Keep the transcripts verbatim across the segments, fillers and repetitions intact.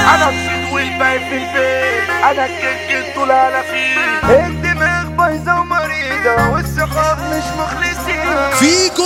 انا الصيد والباقي في البيت، انا الكيك انتوا لا انا فيه. الدماغ بايظه ومريضه والصحاب مش مخلصين. فيكو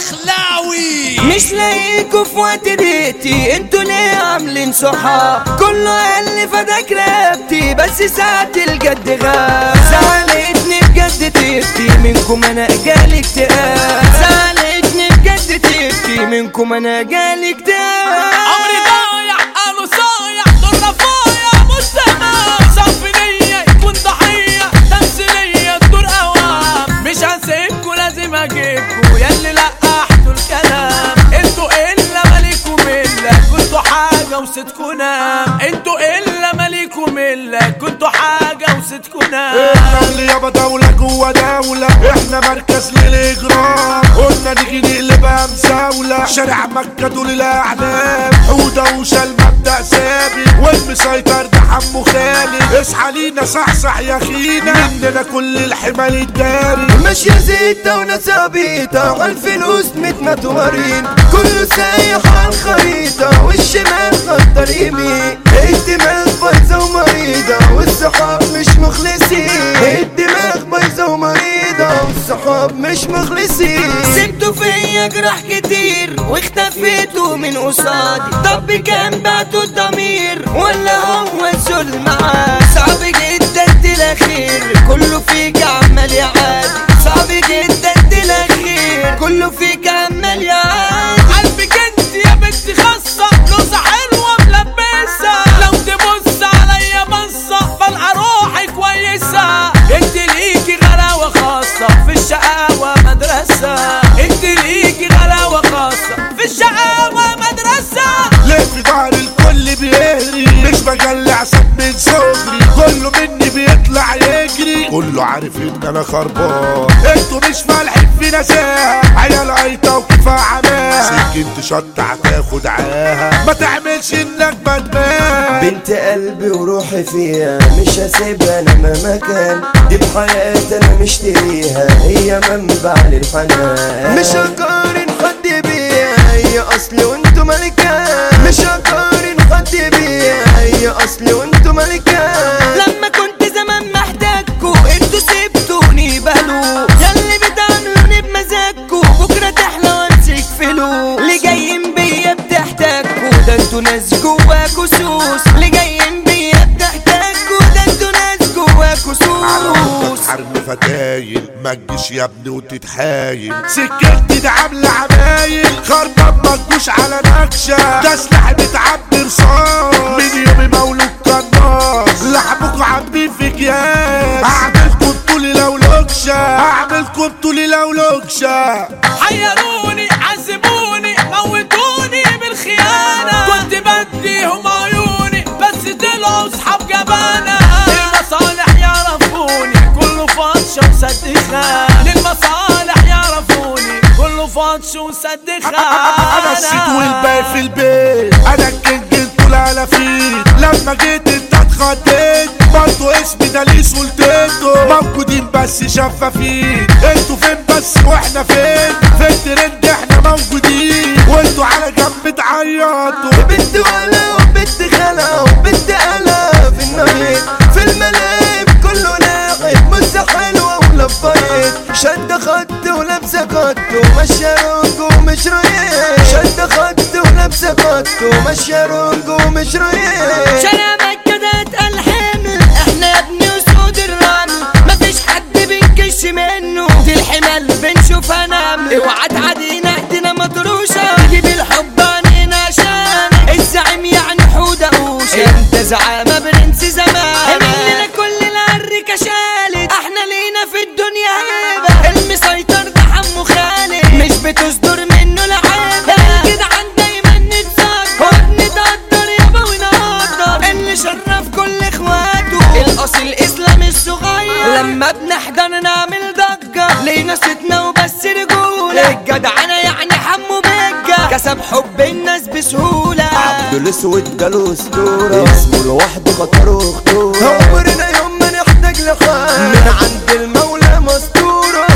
الدخلاوي مش لاقيكوا في وقت ديتي، انتوا ليه عاملين صحاب؟ كله قال لي فداك رقبتي، بس ساعة الجد غاب. زعلتني بجد تبكي منكم انا جالي اكتئاب. زعلتني بجد تبكي منكم انا جالي اكتئاب. عمري ضايع قالوا صايع دور رفايع مستمع. صف نية يكون ضحية تمثيلية دور اوام. مش هسيبكوا لازم اجيبكوا ياللي لقحتوا الكلام. انتوا الا مالكوا ملة كنتوا حاجة وستكوا نام. انتوا الا مالكوا ملة كنتوا حاجة وستكوا نام. النمل يابا دولة جوا دولة، احنا مركز للاجرام. قلنا نيجي نقلبها مساولة، شارع مكة دول الاعلام. حودة وشال مبدأ ثابت، والمسيطر ده حمو خالد. اصحى لينا صحصح يا خينا، مننا كل الحمال الداري. ماشية زيتة وناس عبيطة عالفلوس متمتورين. كله سايح عالخريطة والشمال خطر يمين. الدماغ بايظة ومريضة والصحاب مش مخلصين. الدماغ بايظة ومريضة والصحاب مش مخلصين. سبتوا فيا جراح كتير واختفيتوا من قصادي. طب كان بعتوا الضمير ولا هو الظلم عادي؟ صعب جدا تلاخير كله فيك عمال يعادي. صعب جدا تلاخير كله فيك عمال يعادي. قلبك انت يا بنت خاصة لوزة حلوة ملبسة. لو تبص عليا بصة بلقى روحي كويسة. انت ليكي غلاوة خاصة في الشقاوة مدرسة. انت ليكي غلاوة خاصة في الشقاوة مدرسة. ليه في ظهر الكل بيهري، مش بجلع سب من صغري. كله مني بيطلع يجري، كله عارف ان انا خربان. انتوا مش فالحين في نساها، عيال قايطة وكفاية عماها. سكنت شط هتاخد عاها، ما تعملش انك بدمان. بنت قلبي وروحي فيها مش هسيبها انا مهما كان. دي بحياتي انا مشتريها، هي منبع للحنان. مش هقارن حد بيها، هي اصلي وانتو ملكان. مش هقارن حد بيها، هي اصلي وانتو ملكان. لما كنت زمان محتاجكوا انتوا سبتوني بهلو. ياللي بتعملوني بمزاجكوا بكرة تحلى وامسك فلوس. اللي جايين بيا بتحتاجكوا ده انتوا ناس جواكوا سوس. اللي جايين بيا بتحتاجكوا ده انتوا ناس جواكوا سوس. حرم فتايل ما تجيش يا ابني وتتحايل. سكتي ده عاملة عمايل، خربان ما تجوش على نكشة. ده سلاح بتعبي رصاص، من يومي مولود قناص. لحمكوا عاملين في اكياس، هعملكوا طولي لو لوكشة. هعملكوا طولي لو لوكشة. حيروني عذبوني موتوني بالخيانة. كنت بديهم عيوني بس طلعوا صحاب جبانة. للمصالح يعرفوني كله فاطش وسد خان. للمصالح يعرفوني كله فاطش وسد خان. انا السيد والباقي في البيت، انا الكينج انتوا لا فيه. لما جيت انت اتخضيت، برضو اسمي ده ليه سلطته. موجودين بس شفافين، انتوا فين بس واحنا فين؟ في الترند احنا موجودين وانتوا على جنب تعيطوا. بنت ولا وبنت خلا وبنت قلا في النهيد. في الملاعب كله لاعب مزة حلوة ولفايت. شد خط ولابسة خط وماشية رونج ومش رايق. شد خط ولابسة خط وماشية رونج ومش رايق. شارع مكة ده اتقل حمل، احنا يا ابني وسود الرمل. مفيش حد بنكش منه، دي الحمل بنشوفها نمل. اوعى تعدينا ايدينا مطروشة، جيب الحب عنينا عشان الزعيم يعني حودة قوشة. انت زعامة برنس زمان، مننا كل العركة شالت. احنا لينا في الدنيا هيبة، المسيطر ده حمو خالد. مش بتصدر منه لعيبة، الجدعان دايما نتصدر وبنتقدر يابا ونقدر. اللي شرف كل اخواته الاصل الاسلام الصغير. لما بنحضر نعمل ضجة لينا ستنا وبس رجولة. الجدعنة يعني حمو بجة، كسب حب الناس بسهولة. عبد الاسود جاله اسطورة، اسمه لوحده خطر وخطورة. عمرنا يوم ما نحتاج لحال، من عند المولى مستورة. ظابط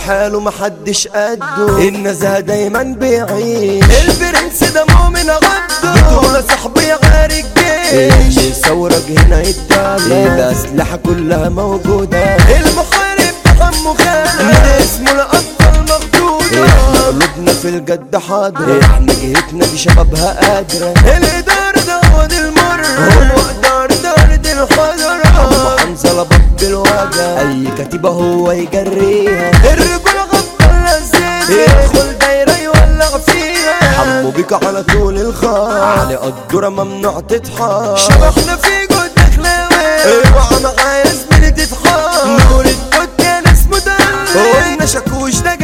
حاله محدش قده، النزهة دايما بيعيش، البرنس ده مؤمن عبده، بتوع صاحبي غير الجيش، الثورة هنا يتدلع، الأسلحة كلها موجودة، المحارب حمو خالد من اسمه الأبطال مخدودة، احنا قلوبنا في الجد حاضرة، احنا جهتنا دي شبابها قادرة، الإدارة ده هو دي المر، هو إدارة دارة الحضرة، أبو حنظلة باب الوجع، أي كتيبة هو يجريها، الرجولة غطى لزيزة، يدخل دايرة يولع فيها، حمو بيك على طول الخط، علي قدورة ممنوع تتحط، شبحنا في جود أخلاوي، اوعى معايا زميلي تتحط، نور الدود يا ناس مدلل، قلنا شاكوش ده